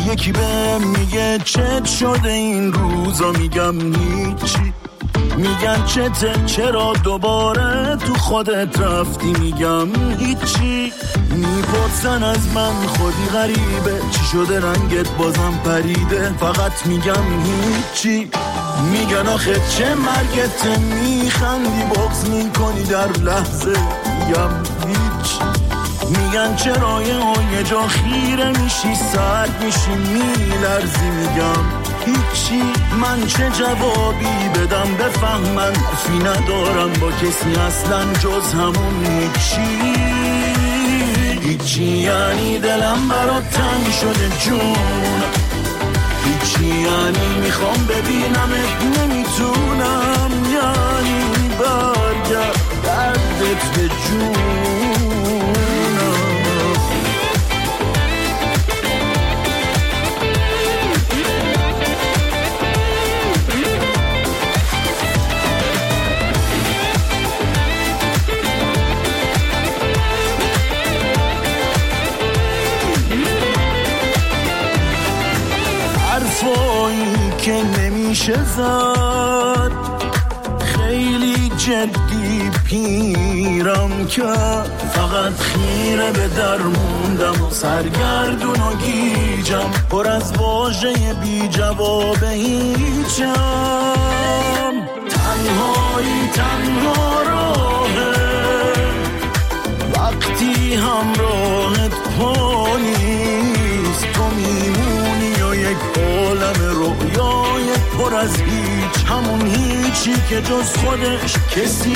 یکی بهم میگه چت شده این روزا، میگم هیچی. میگن چته، چرا دوباره تو خودت رفتی، میگم هیچی. میپرسن از من خودی غریبه، چی شده رنگت بازم پریده، فقط میگم هیچی. میگن آخه چه مرگته، میخندی بغض میکنی در لحظه، میگم هیچ. میگن چرا یه جا خیره میشی، سرد میشی، میلرزی، میگم هیچی. من چه جوابی بدم بفهمن، حرفی ندارم با کسی اصلا جز همون هیچی. هیچی یعنی دلم برات تنگ شده جون، هیچی یعنی میخوام ببینمت نمیتونم، یعنی برگرد دردت به جونم. حرفایی که نمیشه زد، خیلی جدی پیرم کرد، فقط خیره به در موندم و سرگردون و گیجم، پر از واژه بی جواب هیچم. تنهایی تنها راهه وقتی همراهت پا نیست، تو میمونی و یک عالم رویای پر از هیچ، همون هیچی که جز خودش کسی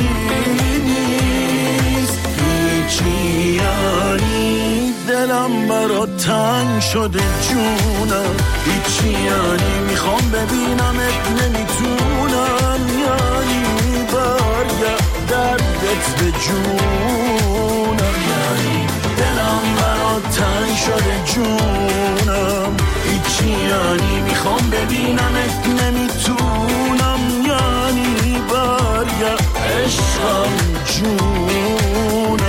نیست. هیچی یعنی دلم برات تنگ شده جونم، هیچی یعنی میخوام ببینمت نمیتونم، یعنی برگرد دردت به جونم، یعنی دلم برات تنگ شده جونم، هیچی یعنی میخوام ببینمت نمیتونم، یعنی برگرد عشقم جونم.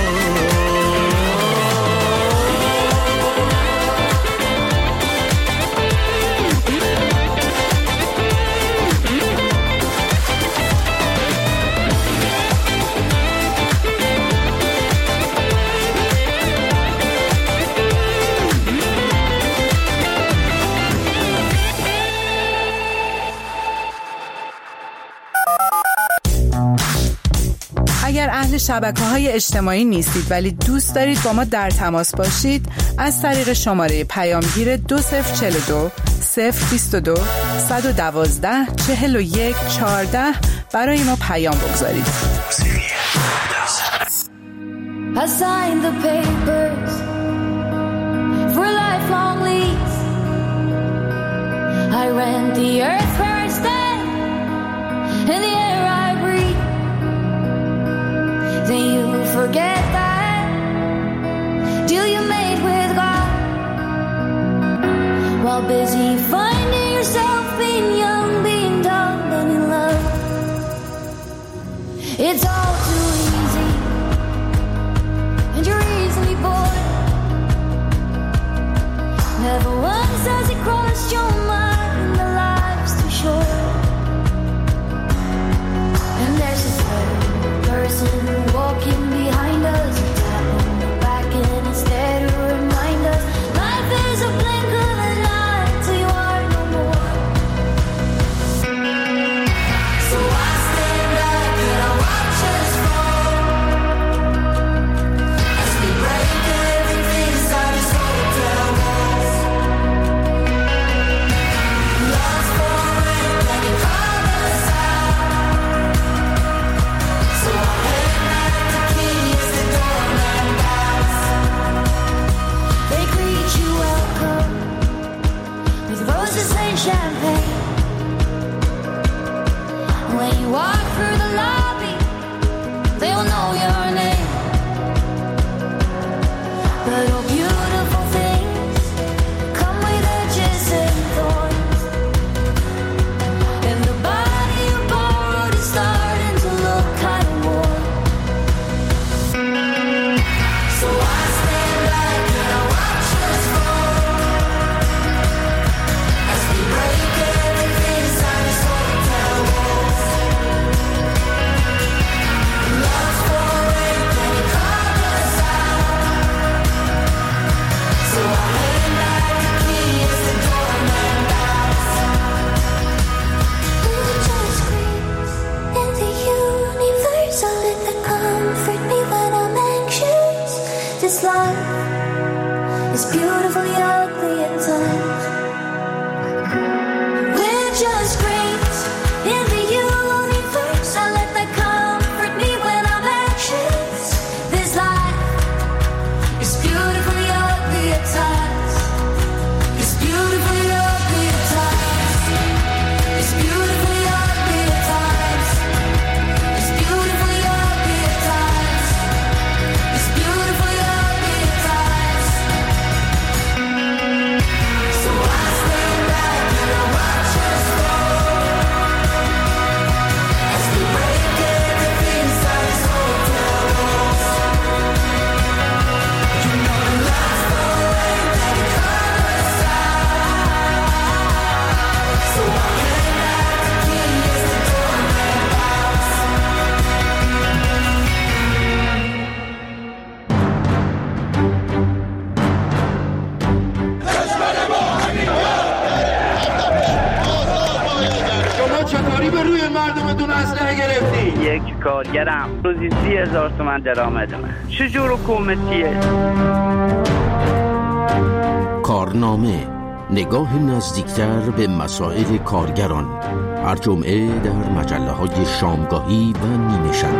اگر اهل شبکه‌های اجتماعی نیستید ولی دوست دارید با ما در تماس باشید، از طریق شماره پیامگیر 2042 022 112 41 14 برای ما پیام بگذارید. I signed the papers for a lifelong lease. I rent the earth where I stand and the air I breathe. Then you forget that deal you made with God, while busy finding yourself being young, being dumb, and in love. It's all too easy, and you're easily bored. Never once has it crossed your mind the life's too short. And there's a third person walking behind us, a tap on the back and it's there to remind us life is a blink of an eye till you are no more. So I stand back and I watch us fall as we break everything inside this hotel walls. Lost for rent and you call us out. So I hand back the keys, the doorman bows. They greet you welcome with roses and champagne. When you walk through the lobby, they will know your name. But all beautiful things come with edges and thorns, and the body you borrowed is starting to look kind of warm. So I stand back and I watch us fall مردمتون اسلحه گرفتی؟ یک کارگرم روزی 30,000 تومان درآمدمه. چجور حکومتیه؟ کارنامه، نگاه نزدیکتر به مسائل کارگران، هر جمعه در مجله‌های شامگاهی و نیمه شب.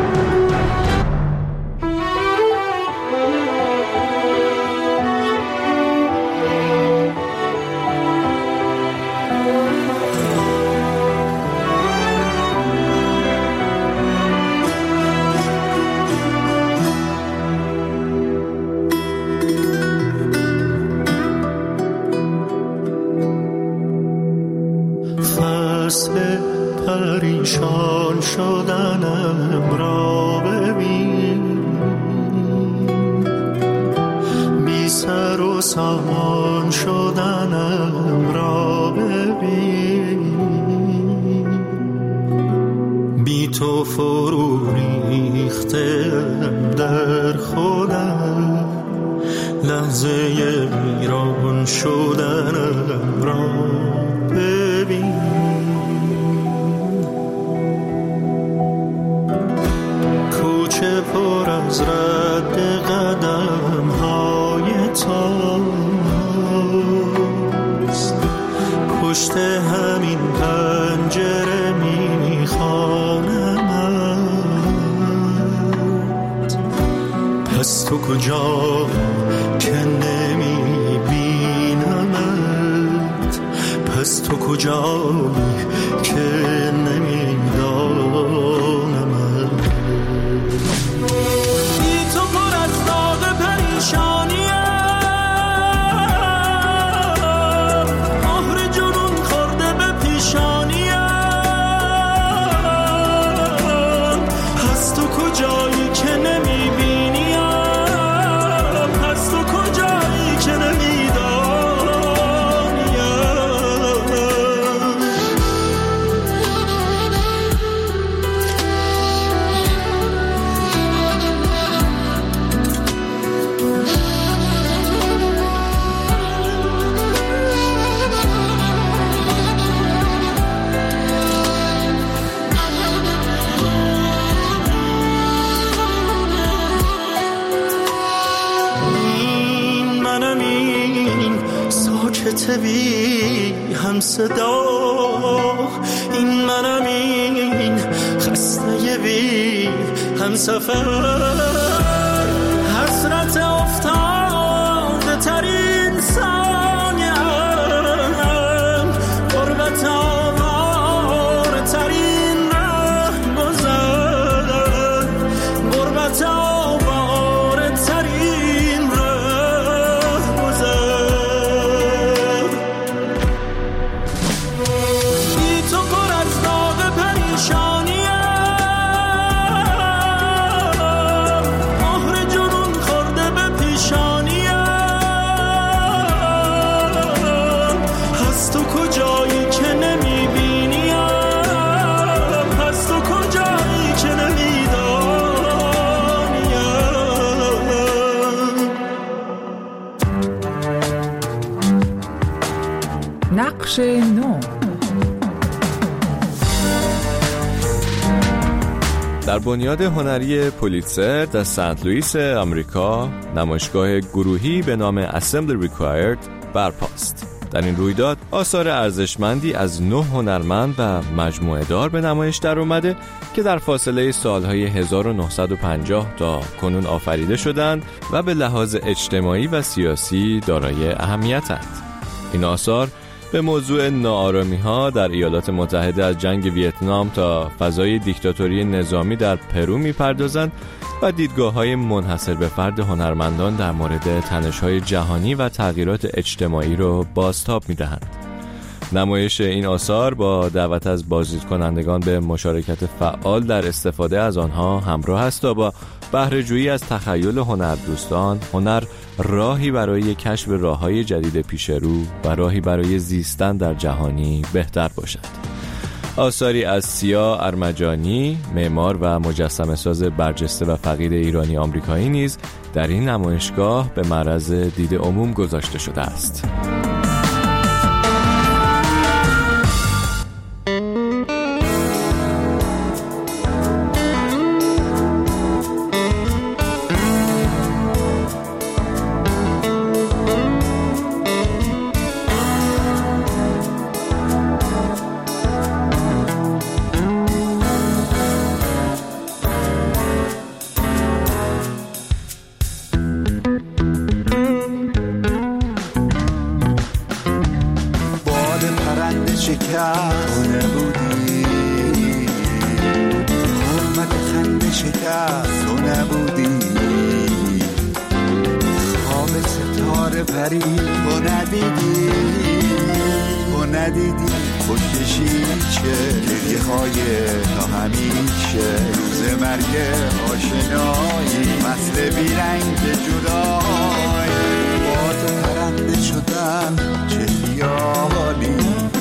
پریشان شدنم را ببین، بی سر و سامان شدنم را ببین، بی تو فرو ریختم در خودم، لحظه ویران شدنم را ببین. کوچه پر از رد قدم های تاست، پشت همین پنجره میخوانمت. پس تو کجا که نمیبینمت؟ پس تو کجا که نمیدانمت؟ بی تو پر از داغ پریشانیم، مهر جنون خورده به پیشانیم. پس تو کجایی که نمیبینیم؟ پس تو کجایی که نمیدانیم؟ بی هم صدا، این منم، این خسته بی هم سفر، حسرت افتاده ترین ثانیم، غربت آواره ترین رهگذر، غربت آواره ترین رهگذر. نقش نو. در بنیاد هنری پولیتزر در سنت لوئیس آمریکا نمایشگاه گروهی به نام Assembly Required برپاست. در این رویداد آثار ارزشمندی از 9 هنرمند و مجموعه دار به نمایش در اومده که در فاصله سالهای 1950 تا کنون آفریده شدند و به لحاظ اجتماعی و سیاسی دارای اهمیتند. این آثار به موضوع ناآرامی‌ها در ایالات متحده از جنگ ویتنام تا فضای دیکتاتوری نظامی در پرو می‌پردازند و دیدگاه‌های منحصر به فرد هنرمندان در مورد تنش‌های جهانی و تغییرات اجتماعی را بازتاب می‌دهند. نمایش این آثار با دعوت از بازدیدکنندگان به مشارکت فعال در استفاده از آنها همراه است تا با بهره‌جویی از تخیل هنردوستان، هنر راهی برای کشف راه‌های جدید پیش رو و راهی برای زیستن در جهانی بهتر باشد. آثاری از سیا ارمجانی، معمار و مجسمه ساز برجسته و فقید ایرانی آمریکایی نیز در این نمایشگاه به معرض دید عموم گذاشته شده است. پرنده شکر تو نبودی، حرمت خنده شکر تو نبودی، خواب ستاره پری تو ندیدی، تو ندیدی پشت شیشه گریه های تا همیشه، روز مرگ آشنایی فصل بیرنگ جدایی، با تو پرنده شدن چه خیالی،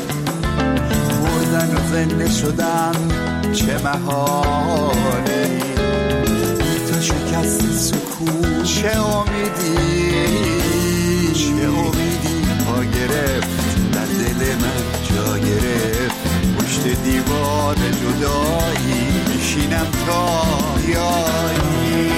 مردن و زنده شدن چه محالی، تو شکست سکون چه امیدی، چه امیدی پا گرفت در دل من جا گرفت، پشت دیوار جدایی میشینم تا بیایی.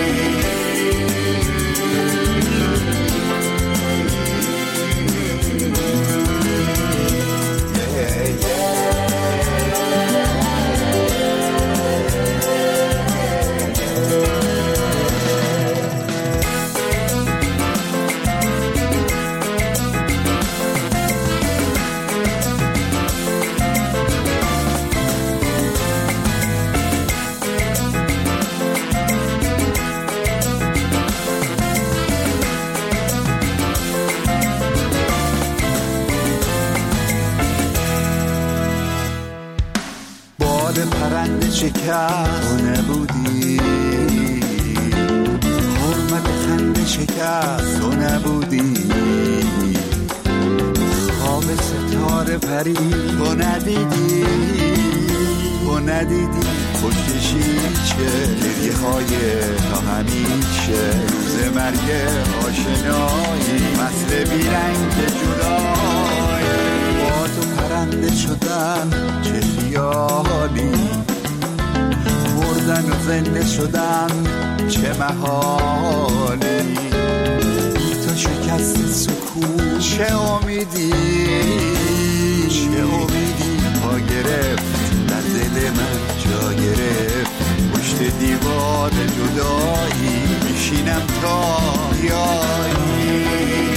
پرنده شکر تو نبودی، حرمت خنده شکر تو نبودی، خواب ستاره پری تو ندیدی، تو ندیدی پشت شیشه گریه های تا همیشه، روز مرگ آشنایی فصل بیرنگ جدایی، با تو پرنده شدن چه خیالی، مردن و زنده شدن چه محالی، تو شکست سکون چه امیدی، چه امیدی پا گرفت در دل من جا گرفت، پشت دیوار جدایی میشینم تا بیایی.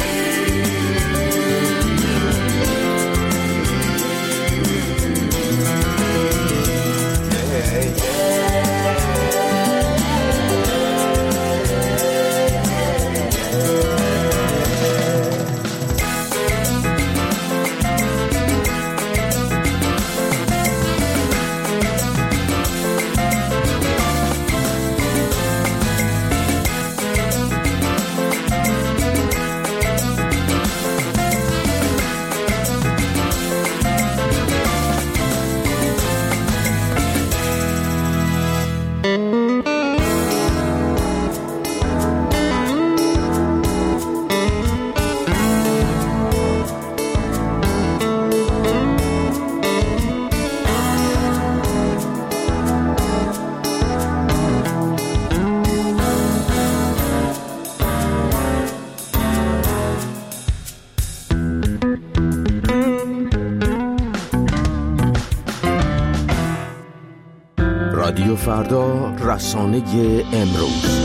رادیو فردا، رسانه امروز.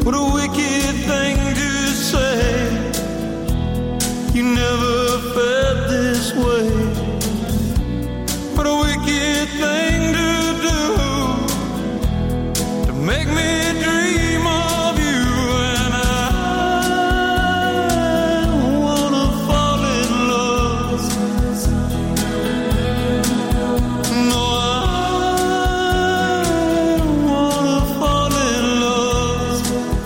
What a wicked thing to say. You never felt this way. What a wicked thing to do, to make me dream of you. And I wanna fall in love. No, I wanna fall in love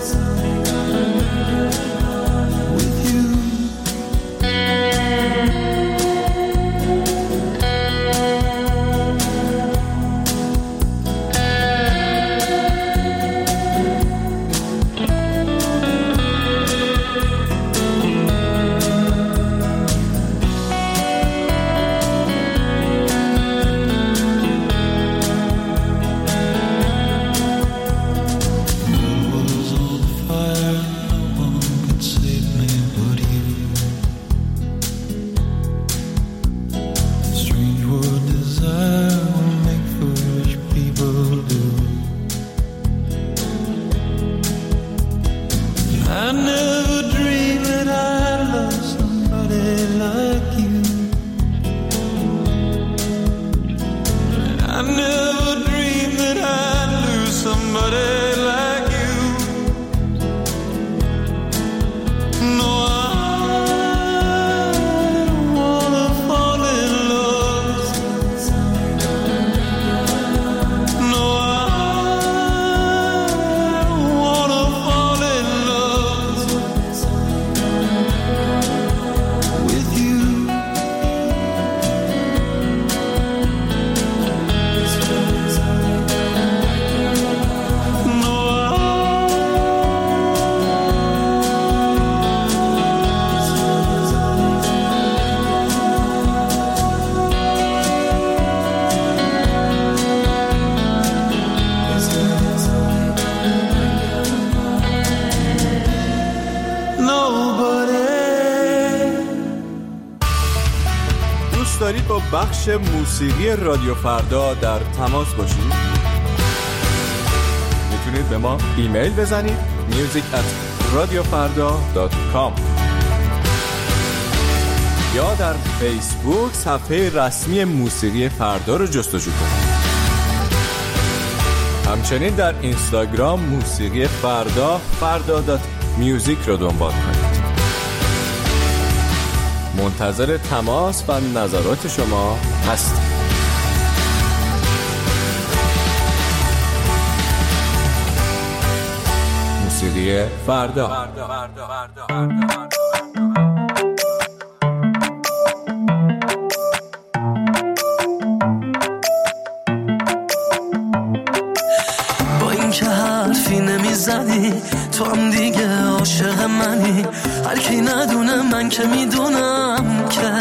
with you. دارید با بخش موسیقی رادیو فردا در تماس باشید؟ میتونید به ما ایمیل بزنید music@radiofarda.com یا در فیسبوک صفحه رسمی موسیقی فردا رو جستجو کنید. همچنین در اینستاگرام موسیقی فردا فردا.music رو دنبال کنید. منتظر تماس و نظرات شما هستم. موسیقی فردا. با این که حرفی نمیزنی تو هم دیگه عاشق منی، هر کی ندونه من که میدونم که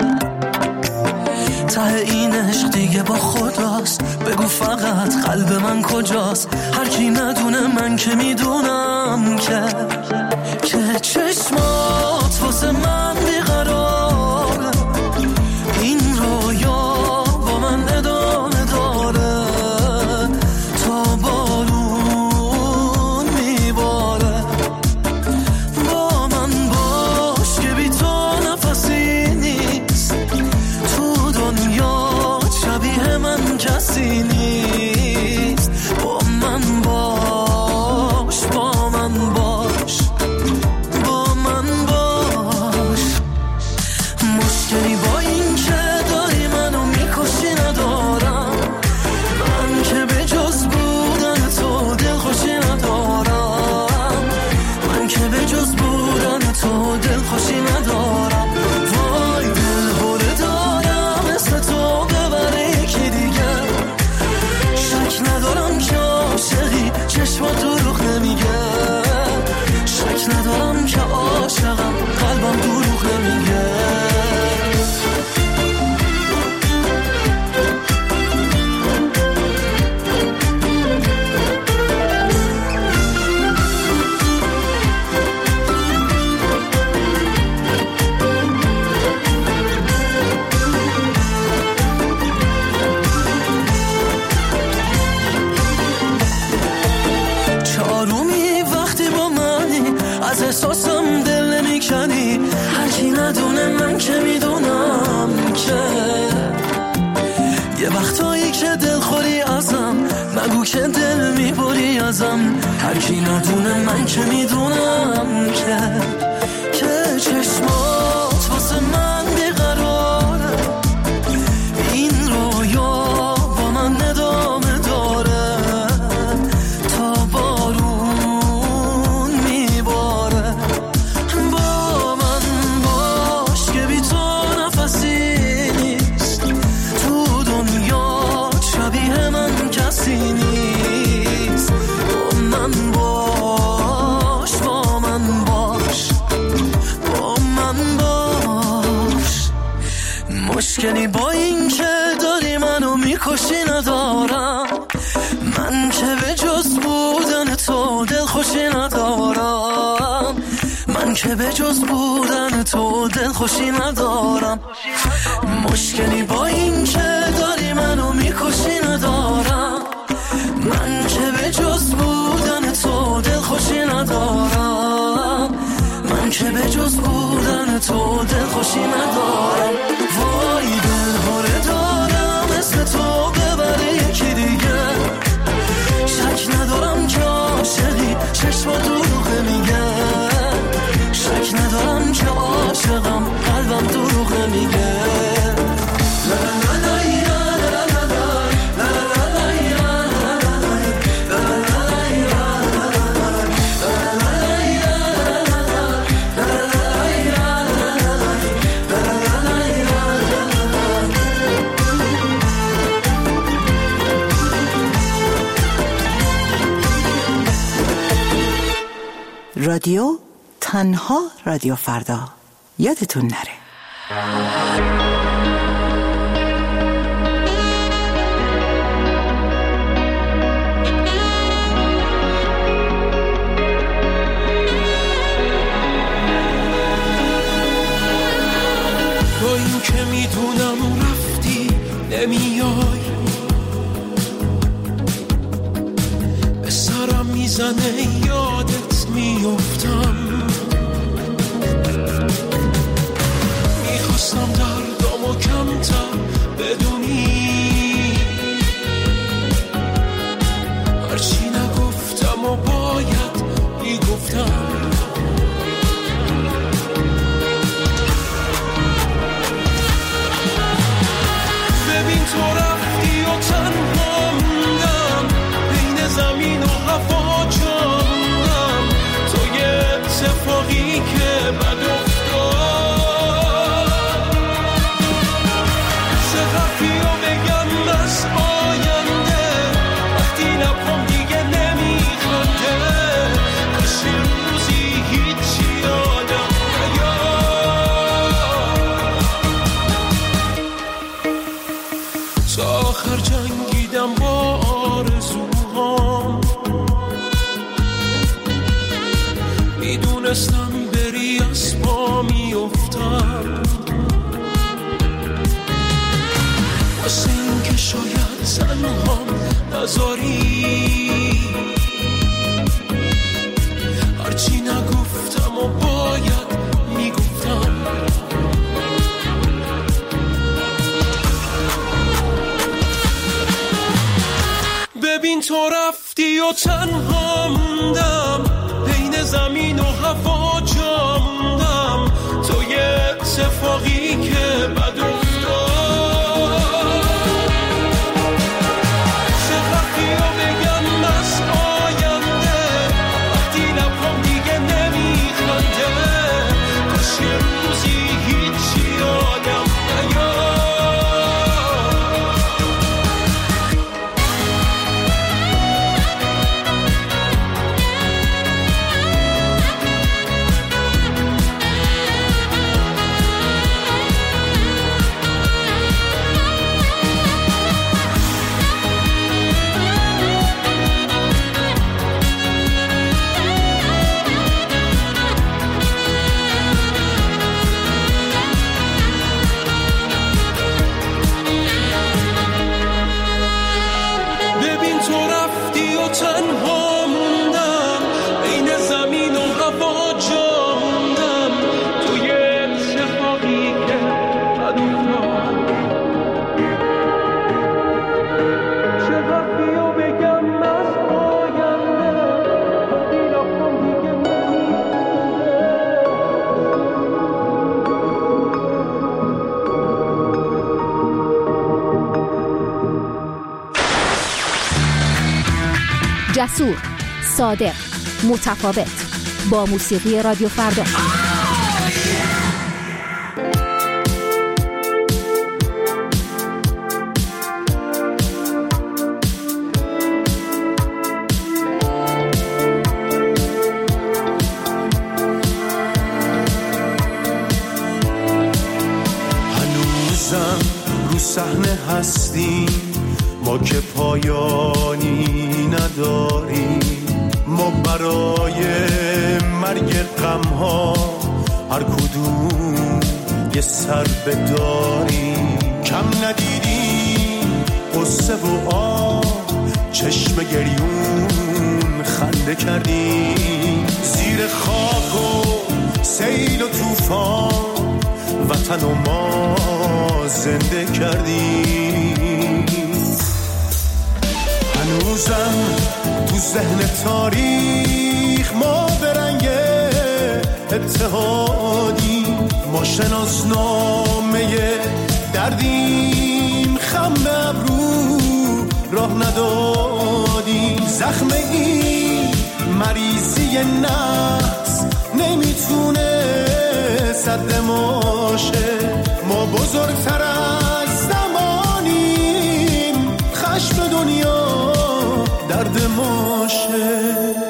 ته این عشق دیگه با خداست. بگو فقط قلب من کجاست، هر کی ندونه من که میدونم که چشمات واسه من بیقراره، این رویا با من ادامه داره تا بالون میباره. با من باش که بی تو نفسی نیست، تو دنیا شبیه من کسی نیست. با من باش، با من باش، با من احساسم دل نمیکنی، هرکی ندونه من که میدونم که یه وقتایی که دل خوری ازم، نگو که دل میبری ازم، هرکی ندونه من که میدونم که چشمات واسه من بیقراره، این رویا با من ادامه داره تا بارون میباره. با من باش که بی تو نفسی نیست، تو دنیا شبیه من کسی نیست. با من باش، با من باش، با من باش. مشکلی با این که داری منو میکشی ندارم، من که به جز بودن تو دل خوشی ندارم، من که به جز بودن تو دل خوشی ندارم. مشکلی با این که داری منو میکشی ندارم، من که به جز بودن تو دل خوشی ندارم، من که به جز بودن تو دل خوشی ندارم. وای دل هره دارم اسم تو ببره یکی دیگه، شک ندارم که عاشقی چشم دروغه میگه، شک ندارم که عاشقم قلبم دروغه میگه. رادیو تنها رادیو فردا، یادتون نره. با این که میدونم رفتی نمیای، به سرم میزنه یادت میافتم، میخواستم دردامو کمتر بدونی، هرچی نگفتم و باید میگفتم. ببین تو رفتی و تنها موندم، بین زمین و هوا جاندم، تو یه اتفاقی که بد افتاد، چقدر یا بگم از آینده، وقتی لبم دیگه نمیخنده، کاش این روزی هیچی یادم تا آخر جنگیدم با آرزوهام، میدونستم بری از پا میافتم، واسه این که شاید تنهام نذاری، هرچی نگفتم و باید میگفتم. ببین تو رفتی و تنها موندم، بین زمین و هوا جا موندم، تو یه اتفاقی که بد افتاد، چقدر یا بگم از آینده، وقتی لبم دیگه نمیخنده، کاش یه روزی هیچی یادم نیاد. جسور، صادق، متفاوت. با موسیقی رادیو فردا. هنوزم رو صحنه هستیم، ما که پایانی نداریم. ما برای مرگ غم‌ها هر کدوم یه سر بداریم. کم ندیدیم قصه و آه، چشم گریون خنده کردیم. زیر خاک و سیل و طوفان وطن و ما زنده کردیم. هنوزم تو ذهن تاریخ ما به رنگ اتحادی، ما شناسنامه دردیم، خم ابرو راه ندادیم. زخم این مریضی نفس نمیتونه سد ماشه، ما بزرگتر از زمانیم، خشم دنیا درد ماشه.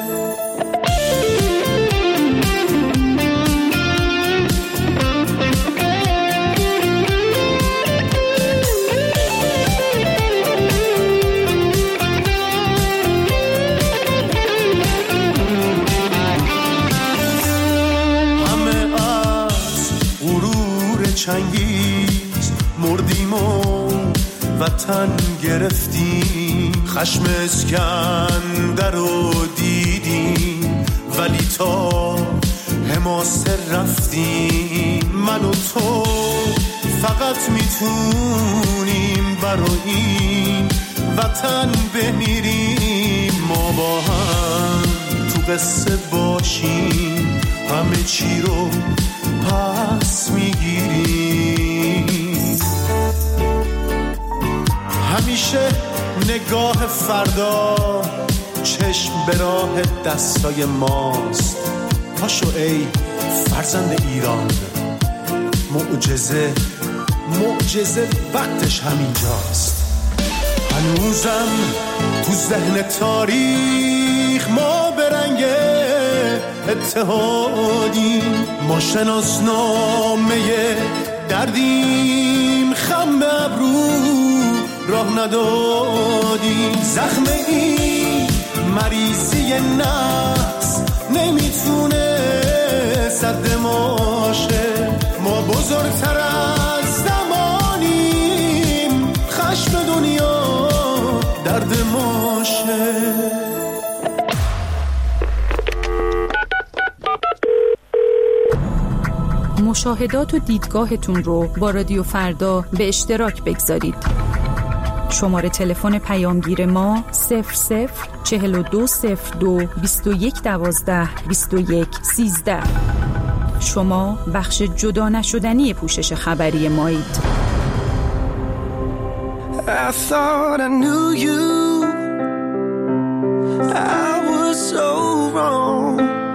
چنگیز مردیم و وطن گرفتیم، خشم اسکندر رو دیدیم، ولی تا حماسه رفتیم. من و تو فقط میتونیم برای این وطن بمیریم. ما با هم تو قصه باشیم، همه چی رو پس میگیریم. همیشه نگاه فردا چشم به راه دستای ماست. پاشو ای فرزند ایران، معجزه وقتش همینجاست. هنوزم تو ذهن تاریخ ما به رنگ اتحادیم، ما شناسنامه دردیم، خم ابرو راه ندادیم. زخم این مریضی نفس نمیتونه سد ماشه، ما بزرگتر از زمانیم، خشم دنیا درد ماشه. مشاهدات و دیدگاهتون رو با رادیو فردا به اشتراک بگذارید. شماره تلفن پیامگیر ما 004202 2112 2113. شما بخش جدا نشدنی پوشش خبری مایید. I thought I knew you, I was so wrong,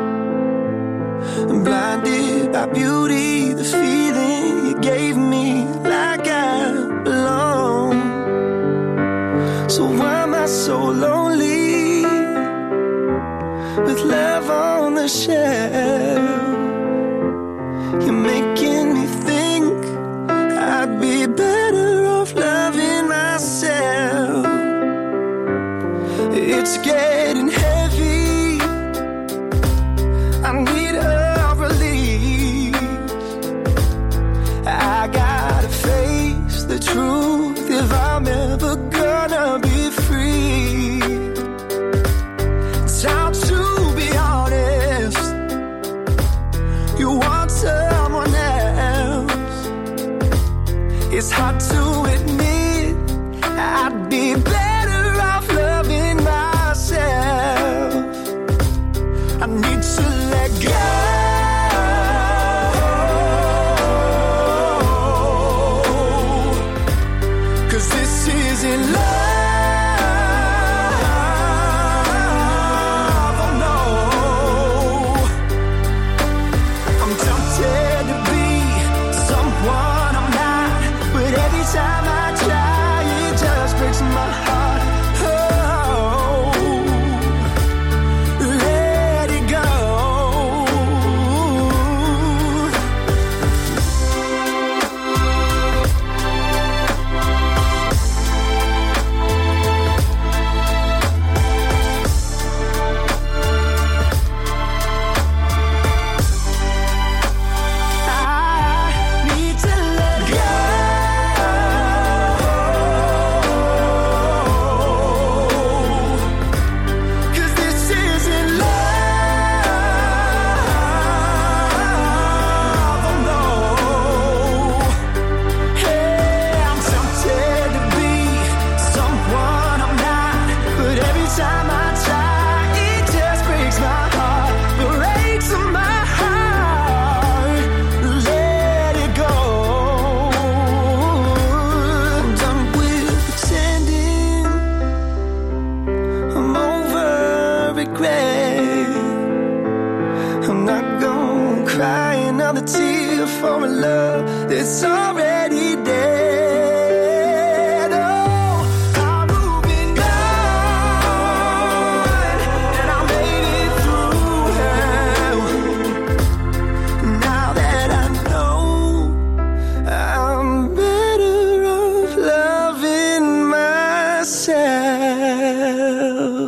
blinded by beauty, the feeling you gave me like I belong. So why am I so lonely with love on the shelf? You're making me think I'd be better off loving myself. It's getting heavy, I need a release. I gotta face the truth if I'm ever gonna be free. It's hard to be honest, you want someone else. It's hard to admit I'd be better off loving myself. I need to let go, 'cause this isn't love. another tear for a love that's already dead. Oh, I'm moving on, and I made it through hell. Now that I know I'm better off loving myself.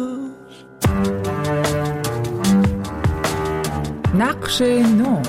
نقش نو.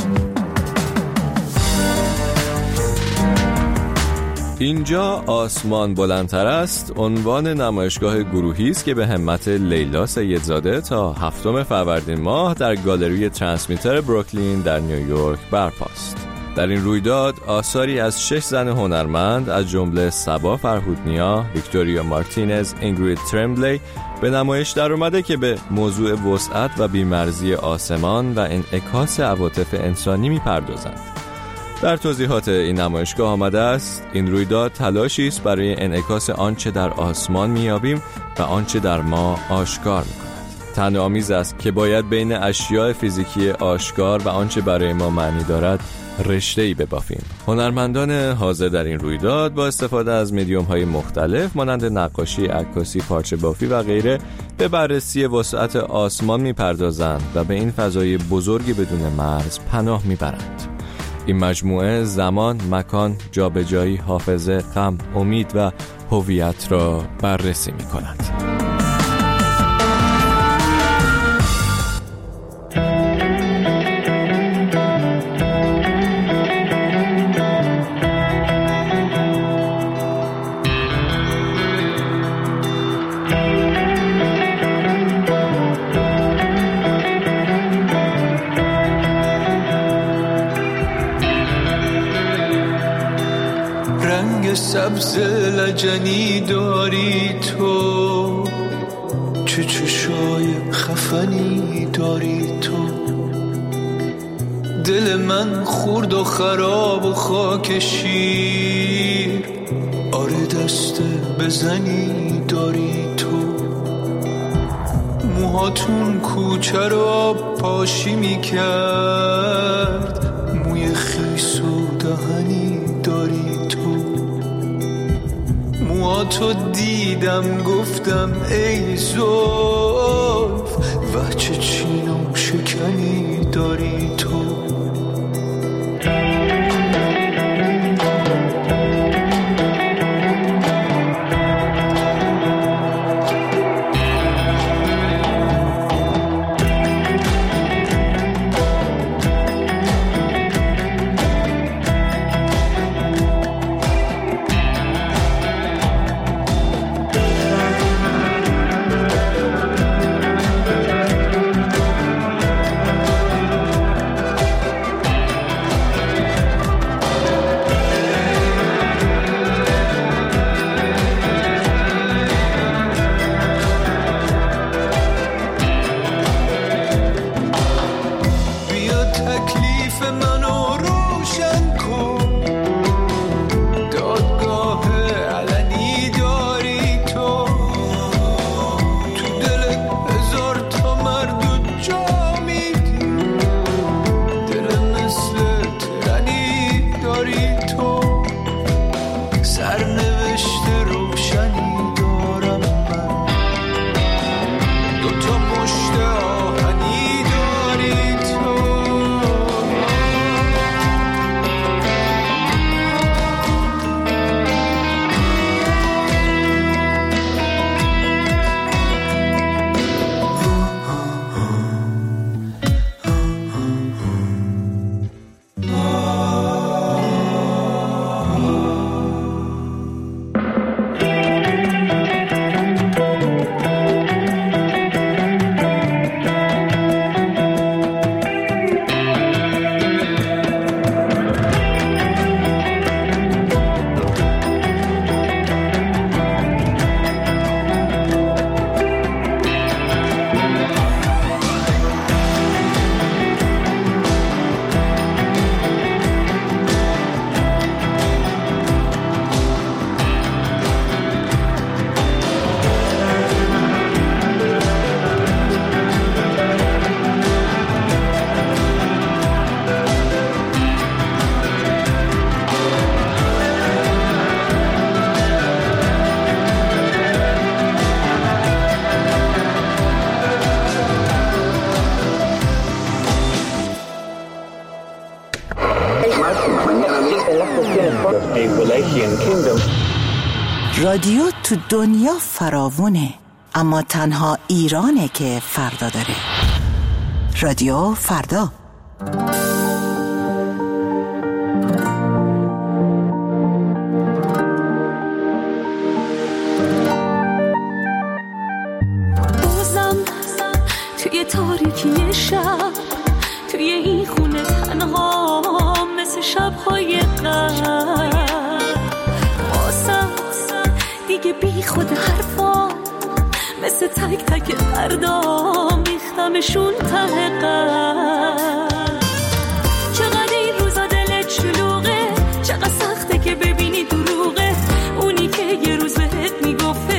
اینجا آسمان بلندتر است عنوان نمایشگاه گروهی است که به همت لیلا سیدزاده تا 7 فروردین ماه در گالری ترانسمیتر بروکلین در نیویورک برپاست. در این رویداد آثاری از 6 زن هنرمند از جمله صبا فرهودنیا، ویکتوریا مارتینز، اینگرید ترمبلی به نمایش در اومده که به موضوع وسعت و بی‌مرزی آسمان و انعکاس عواطف انسانی می‌پردازند. در توضیحات این نمایشگاه آمده است این رویداد تلاشی است برای انعکاس آنچه در آسمان می‌یابیم و آنچه در ما آشکار می‌کند. طعنه‌آمیز است که باید بین اشیاء فیزیکی آشکار و آنچه برای ما معنی دارد رشته‌ای ببافیم. هنرمندان حاضر در این رویداد با استفاده از مدیوم‌های مختلف مانند نقاشی، عکاسی، پارچه بافی و غیره به بررسی وسعت آسمان می‌پردازند و به این فضای بزرگی بدون مرز پناه می‌برند. این مجموعه زمان، مکان، جابجایی، حافظه، غم، امید و هویت را بررسی می‌کند. سبز لجنی داری تو، چه چشای خفنی داری تو، دل من خورد و خراب و خاک شیر، آره دست بزنی داری تو، موهاتون کوچه رو پاشی میکرد، موی خیس و دهنی داری تو، موهاتو دیدم گفتم ای زلف، و چه چین و شکنی داری تو. رادیو تو دنیا فراوونه، اما تنها ایرانه که فردا داره. رادیو فردا. بازم توی تاریکی شب، توی این خونه تنها مثل شب‌های قبل، دیگه بی خود حرفا مثل تک تک فردا میختمشون ته قلب. چقدر این روزا دلت شلوغه، چقدر سخته که ببینی دروغه اونی که یه روز بهت میگفت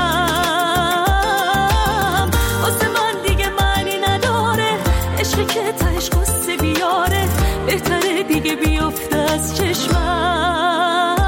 عشقم. واسه من دیگه معنی نداره، عشقی که تهش قصه بیاره، بهتره دیگه بیفته از چشمم.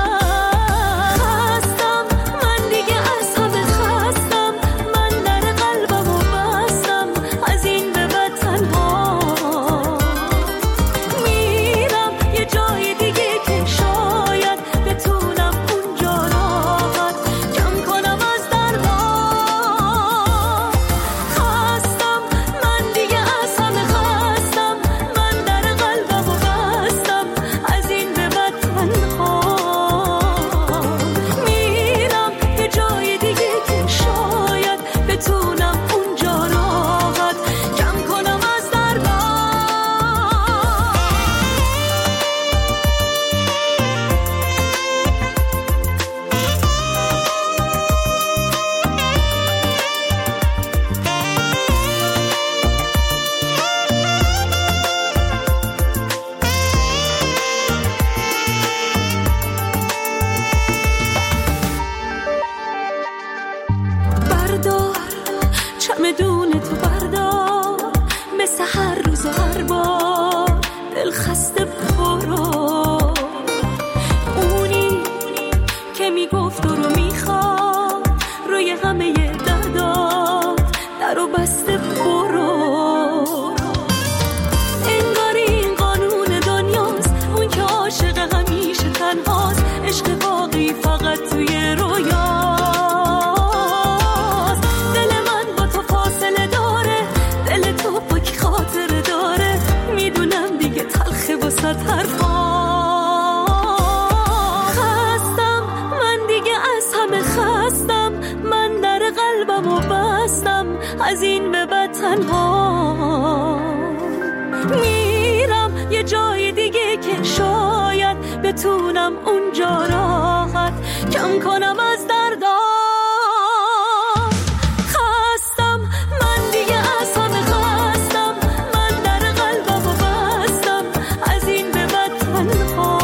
از این به بعد تنها میرم یه جای دیگه که شاید بتونم اونجا راحت کم کنم از دردام. خستم من دیگه از همه خستم، من در قلبم و بستم از این به بعد تنها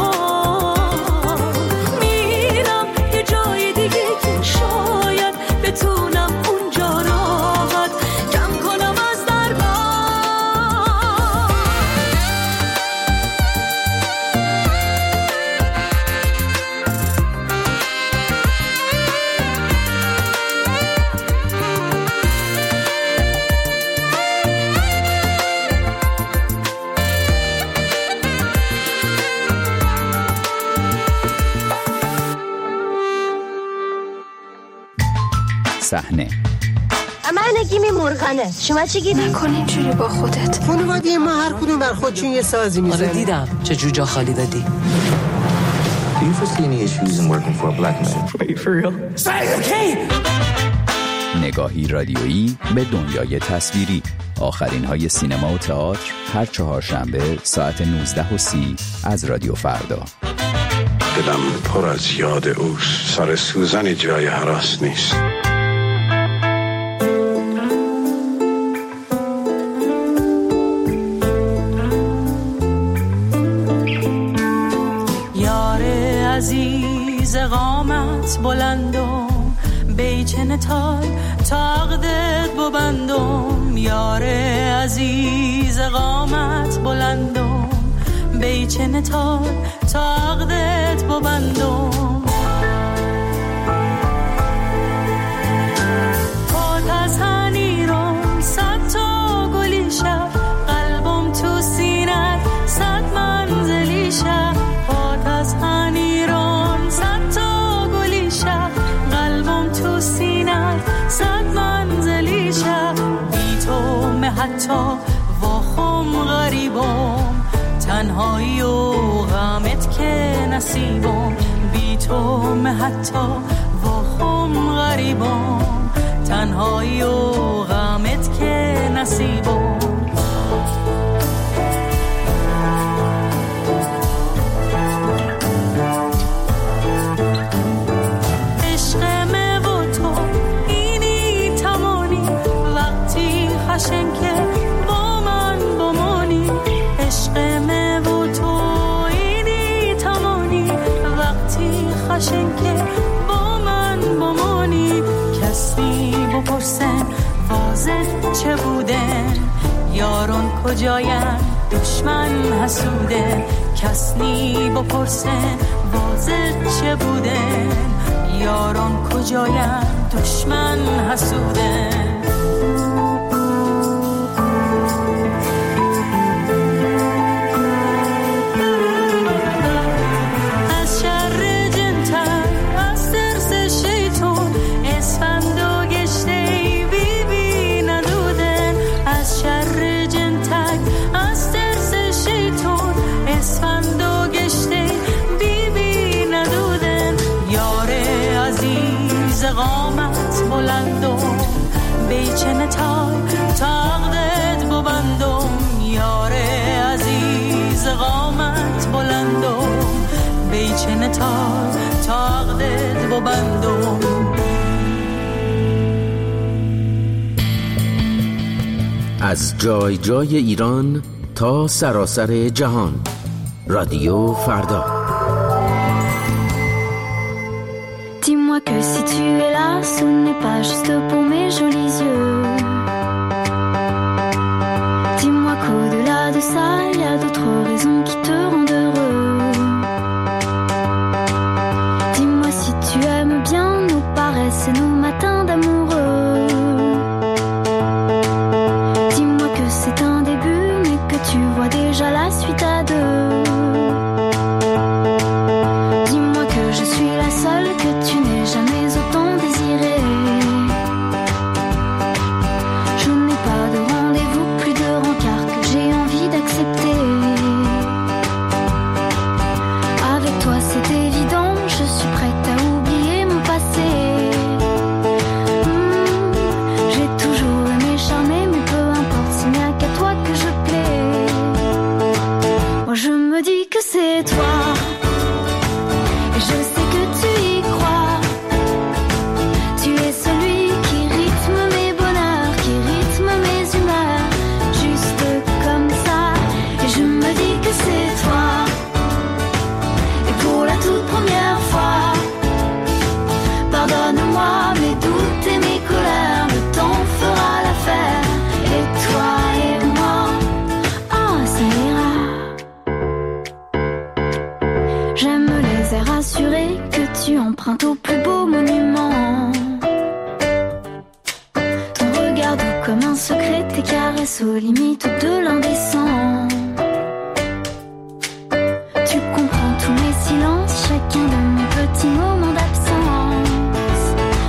میرم یه جای دیگه که شاید بتونم اونجا راحت کم کنم از دردام. صحنه من گیمی مرغنه، شما چی گیمی؟ نکن اینجوری با خودت. خانواده ما هر کدوم بر خودشون یه سازی میزنه. آره دیدم چه جوجا خالی دادی. Do you foresee any issues in working for a black man? Wait, for real? نگاهی رادیویی به دنیای تصویری. آخرین های سینما و تئاتر هر چهارشنبه ساعت 19:30 از رادیو فردا. دلم پر از یاد اوست، سر سوزن جای هراس نیست. عزیز قامت بلندم بیچن تای تاقدت ببندم. یار عزیز قامت بلندم بیچن تای تاقدت ببندم. پات از هنیرم صد تا گلی شد، قلبم تو سینه صد منزلی شد. تنهایی و غمت که نصیبم بی تو حتی و خم غریبم تنهایی و غمت که نصیبم خشن که با من بمانی عشق من و تو اینی تمانی وقتی خشن که با من بمانی کسی بپرسن واضح چه بودن یارون کجاین دشمن حسوده کسی بپرسن واضح چه بودن یارون کجاین دشمن حسوده قامت بلندم بیچن تای تاقدت ببندم یار عزیز قامت بلندم بیچن تای تاقدت ببندم از جای جای ایران تا سراسر جهان رادیو فردا Dis-moi que si tu es là, ce n'est pas juste pour mes jolis yeux. Dis-moi qu'au-delà de ça, il y a d'autres raisons qui te rendent heureux. Dis-moi si tu aimes bien nos paresses et nos matins d'amoureux. Dis-moi que c'est un début, mais que tu vois déjà la suite à deux. Dis-moi que je suis la seule que tu n'aies jamais autant désiré. Je n'ai pas de rendez-vous, plus de rencard que j'ai envie d'accepter. Avec toi c'est évident, je suis prête à oublier mon passé. J'ai toujours aimé charmer, mais peu importe s'il n'y a qu'à toi que je plais. Moi je me dis que c'est toi. Et je sais que tu y crois. Tu es celui qui rythme mes bonheurs, qui rythme mes humeurs, juste comme ça. Et je me dis que c'est toi. Et pour la toute première fois, pardonne-moi mes doutes et mes colères, le temps fera l'affaire. Et toi et moi, oh ça ira. J'aime les airs assurés que tu empruntes au plus beau monument. Ton regard doux comme un secret, tes caresses aux limites de l'indécent. Tu comprends tous mes silences, chacun de mes petits moments d'absence.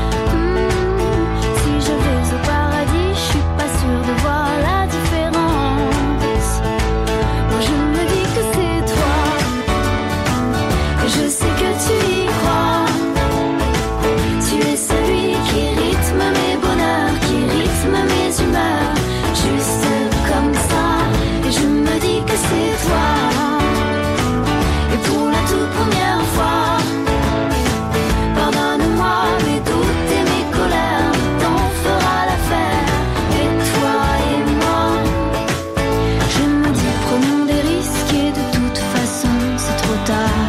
Si je vais au paradis, je suis pas sûre de voir la différence. Moi je me dis que c'est toi. Et je sais que tu y crois. Tu es celui qui rythme mes bonheurs, qui rythme mes humeurs, juste comme ça. Et je me dis que c'est toi. Et pour la toute première fois, pardonne-moi mes doutes et mes colères, le temps fera l'affaire. Et toi et moi, je me dis prenons des risques et de toute façon c'est trop tard.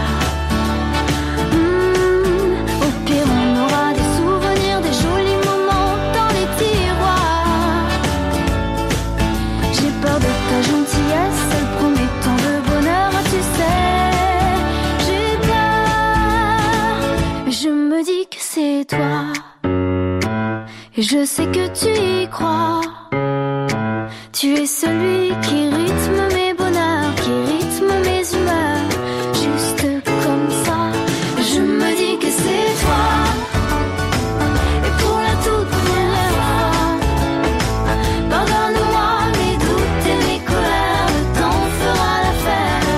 Au pire on aura des souvenirs, des jolis moments dans les tiroirs. J'ai peur de ta gentillesse, elle promet tant de bonheur, tu sais. J'ai peur, mais je me dis que c'est toi. Et je sais que tu y crois. Tu es celui qui rythme mes bonheurs, qui rythme mes humeurs, juste comme ça. Je me dis que c'est toi. Et pour la toute première fois, pardonne-moi mes doutes et mes colères, le temps fera l'affaire.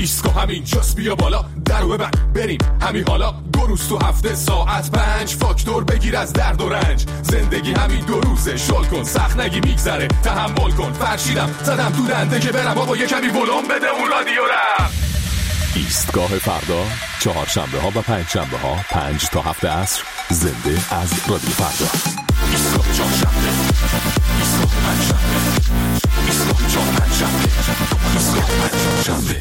ایسکو همین جاست بیا بالا درو ببند بریم همین حالا 2 روز تو هفته ساعت 5 فاکتور بگیر از درد و رنج زندگی همین 2 روزه شل کن سخت نگی میگذره تحمل کن فرشیدم زدم تو دنده که برم بابا یه کمی ولوم بده اون رادیو رم ایستگاه فردا 4 شنبه ها و 5 شنبه ها 5 تا 7 عصر زنده از رادیو فردا ایستگاه 4 شنبه ایستگاه 5 شنبه ایستگاه 4 5 شنبه ایستگاه 5 شنبه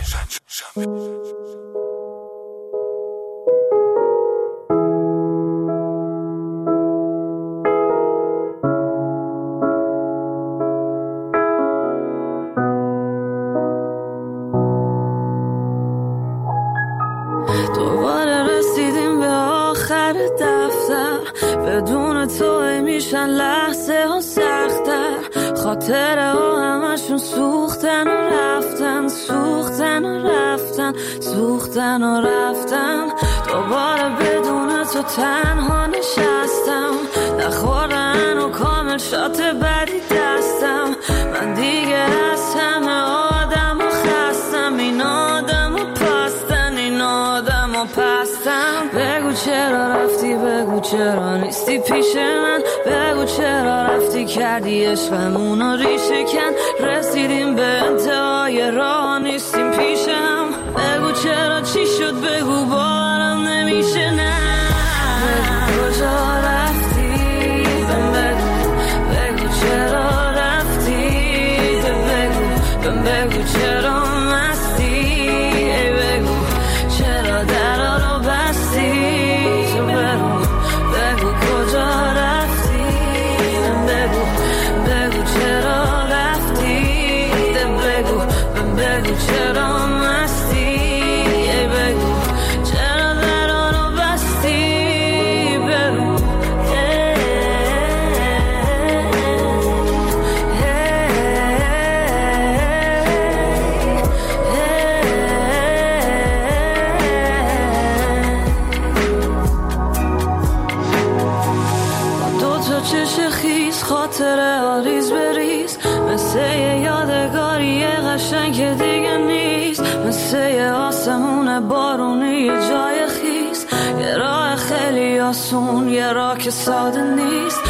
بدون تو میشن لحظه ها سختر خاطره ها همشون سوختن و رفتن سوختن و رفتن سوختن و رفتن دوباره بدون تو تنها نشستم نخوردن و کامل شات بدی دستم من دیگه از همه آدم و خستم این آدم و پستن این آدم و پستم بگو چرا رفتی بگو چرا نیستی پیش من بگو چرا رفتی کردی عشقمونو ریشه کن رسیدیم به انتهای راه نیستیم پیشم بگو چرا چی شد بگو باورم نمیشه نه بگو کجا رفتی بگو چرا رفتی بگو چرا مستی بگو چرا درا رو بستی تو بگو کجا رفتی بگو چرا رفتی بگو چرا مستی بگو چرا درا رو بستی بگو چش خیز خاطره آریز بریز مثل یه یادگاری قشنگ که دیگه نیست مثل یه آسمون بارونی یه جای خیز یه راه خیلی آسون یه راه که ساده نیست